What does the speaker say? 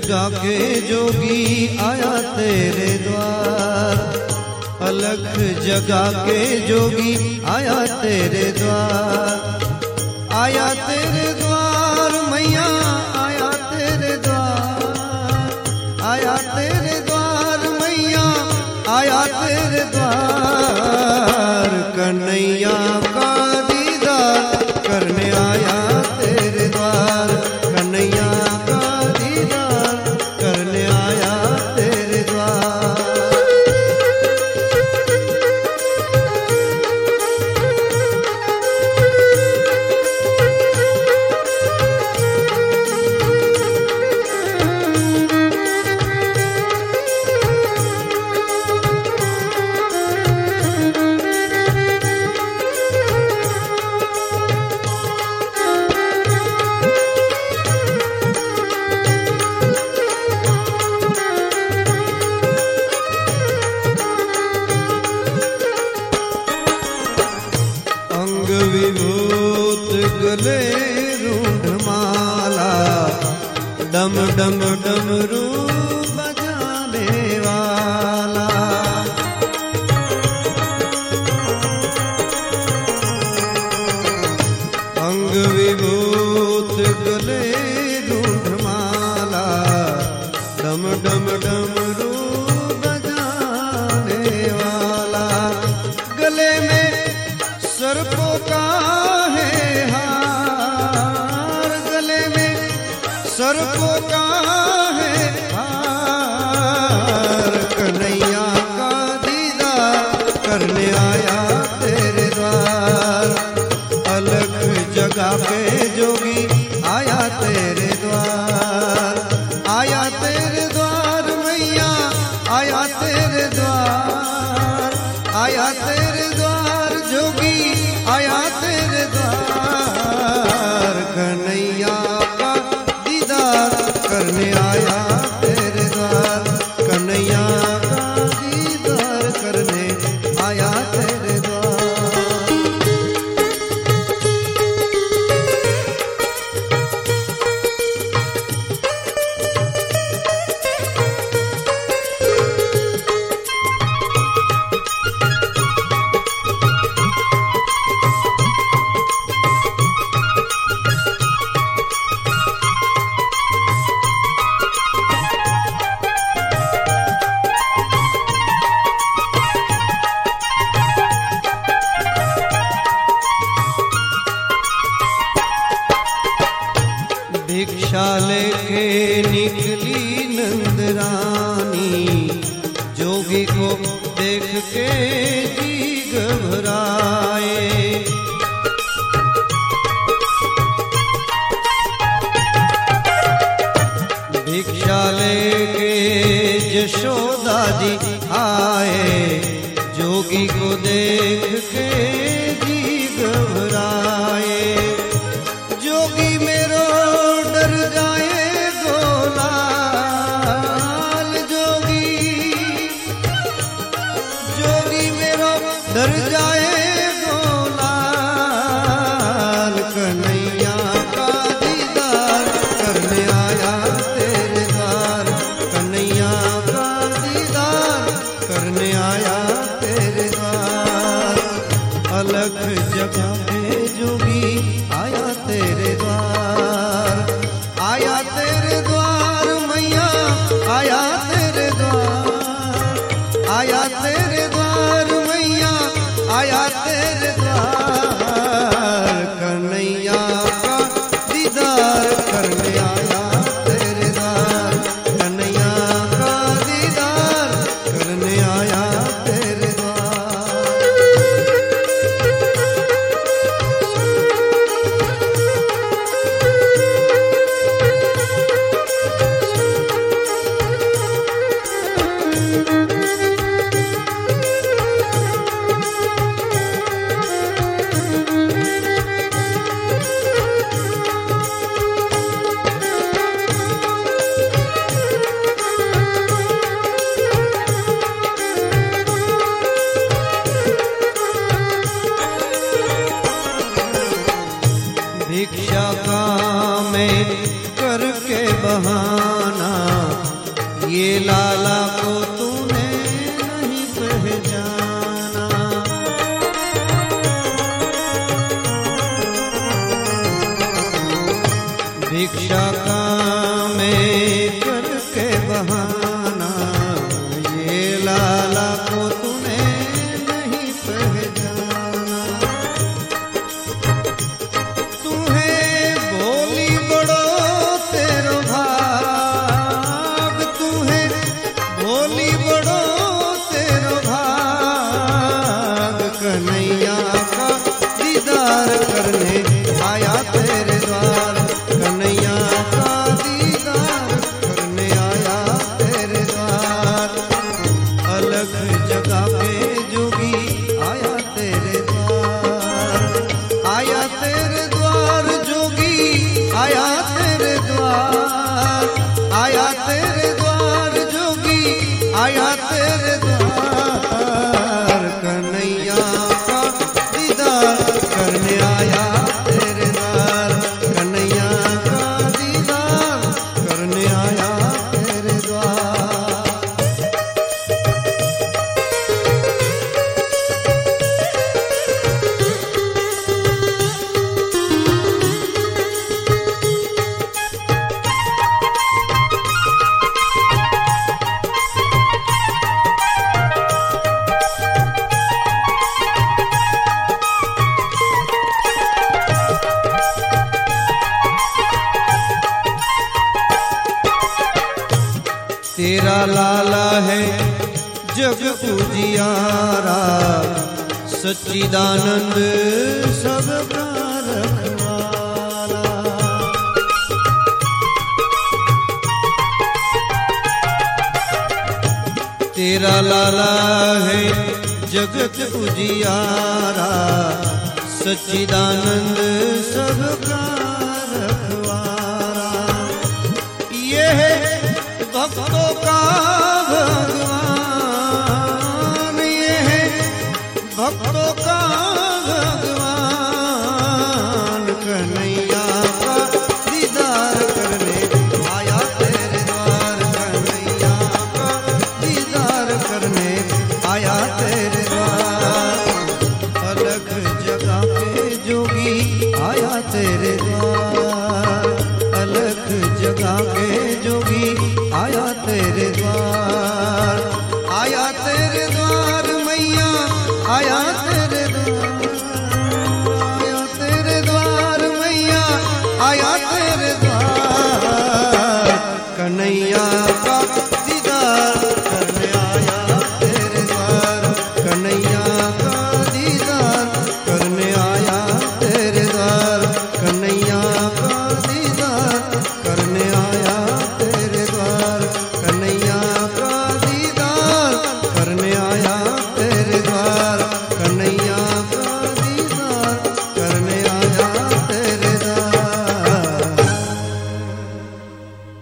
जगा के जोगी आया तेरे द्वार, अलख जगा के जोगी आया तेरे द्वार, आया तेरे द्वार मैया आया तेरे द्वार, आया तेरे द्वार मैया आया तेरे द्वार, कन्हैया का दीदार करने आया तेरे द्वार, कन्हैया का दीदार करने आया तेरे द्वार। विभूत गले रूढ़ माला, डम डम डमरू बजाने वाला, अंग विभूत गले रूढ़ माला, डम डम डमरू बजाने वाला, गले में सर्पों का है हार, गले में सर्पों का है हार, कन्हैया का दीदार करने आया तेरे द्वार, अलख जगा के जोगी आया तेरे द्वार, आया तेरे द्वार मैया आया तेरे द्वार, आया तेरे द्वार जोगी आया तेरे द्वार, कन्हैया का दीदार करने आया तेरे द्वार, कन्हैया का दीदार करने आया तेरे द्वार। भिक्षा लेके निकली नंदरानी, जोगी को देख के जी घबराए, भिक्षा लेके यशोदा जी आए, जोगी को देख के जी घबराए, जोगी मेरो डर जाए गोलाल, जोगी जोगी मेरो डर जाए गोलाल, कन्हैया का दीदार करने आया तेरे द्वार, कन्हैया का दीदार करने आया तेरे द्वार, अलख जगा के जोगी आया तेरे द्वार, आया तेरे द्वार मैया आया तेरे द्वार, आया तेरे द्वार मैया आया तेरे द्वार, कन्हैया का दीदार करने आया तेरे द्वार, कन्हैया का दीदार करने आया तेरे द्वार। भिक्षा का मैं करके बहाना, ये लाला को तूने नहीं पहचाना। भिक्षा काम में करके बहाना, ये लाला को तूने नहीं पहचाना। तुम्हें बोली बड़ो तेरो भाग, तुम्हें बोली बड़ो तेरो भाग। कन्हैया का दीदार करने आया तेरे द्वार, कन्हैया का दीदार करने आया तेरे द्वार। अलग जगह पे जोगी आया तेरे द्वार, आया तेरे द्वार जोगी, आया तेरे द्वार, आया तेरे द्वार जोगी, आया तेरे द्वार। कन्हैया का दीदार करने आया तेरे द्वार, कन्हैया का दीदार करने आया तेरे द्वार। तेरा लाला है जग उजियारा, सच्चिदानंद सबका रखवाला। तेरा लाला है जगत उजियारा, सच्चिदानंद सबका रखवाला। ये है भक्तों का भगवान, ये है भक्तों का भगवान। कन्हैया का दीदार करने आया तेरे द्वार, कन्हैया का दीदार करने आया तेरे द्वार। अलग जगह पे जोगी आया तेरे द्वार, अलग जगह पे जोगी